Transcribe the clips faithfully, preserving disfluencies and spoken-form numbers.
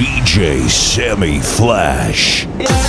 ди джей Semi Flash.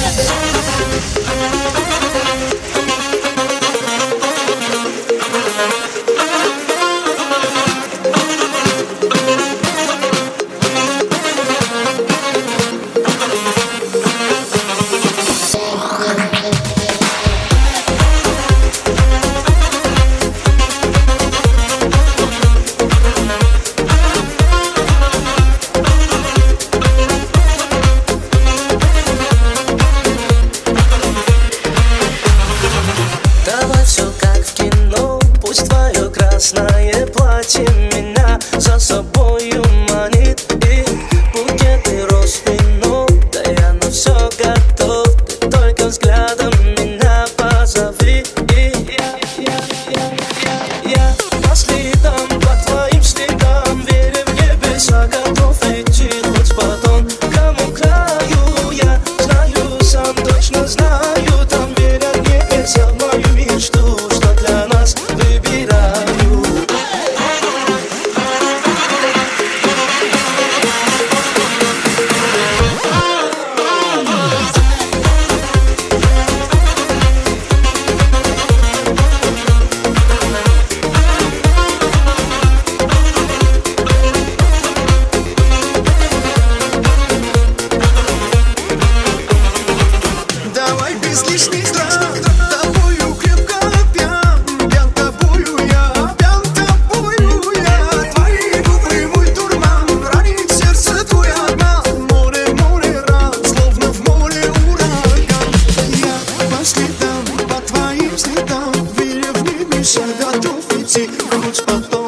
Красное платье меня за собою манит, и букеты роз вино. Да я на все готов, ты только взглядом меня позови. И я, я, я, я, я по следам, по твоим следам, веря в небеса, готов идти хоть по тонкому краю. Я знаю, сам точно знаю, там верят небеса в мою мечту, что для нас выбираю. Давай без лишних трат, тобою крепко пьян, пьян тобою я, пьян тобою я. Твои губы мой дурман, ранит сердце твой обман. Море, море ран, словно в море ураган. Я по следам, по твоим следам, веря в небеса, готов идти хоть потом.